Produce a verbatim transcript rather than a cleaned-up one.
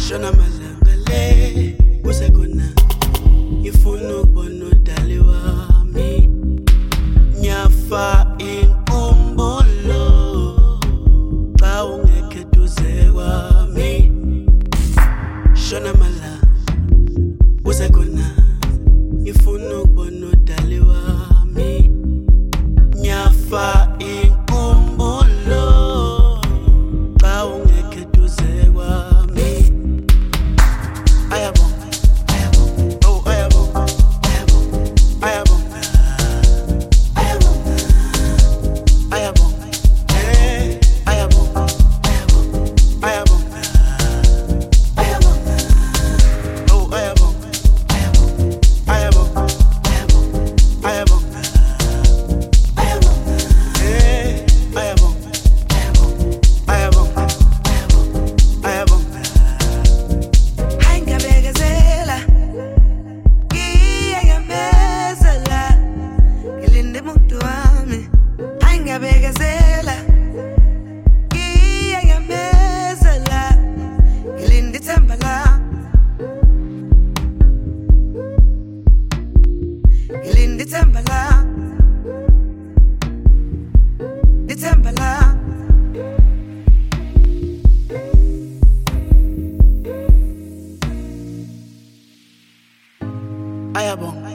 Shona malanga le usekona ngifuna ukubona udali wami nyafa inkumbulo xa ungekho eduze kwami. Shona malanga usekona ngifuna ukubona udali wami nyafa inkumbulo xa ungekho eduze kwami. Ayabonga, ayabonga, oh ayabonga, ayabonga, ayabonga, ayabonga, ayabonga, eh, ayabonga, ayabonga, ayabonga, oh ayabonga, ayabonga, ayabonga, ayabonga, eh, ayabonga, ayabonga, ayabonga. Hayi ngiyabekezela, ngiyayamezela, ngilinde umuntu wami. Hayi ngiyabekezela, ngiyayamezela, ngilinde ithemba lami. Ngilinde ithemba lami, ithemba lami. Ayabonga.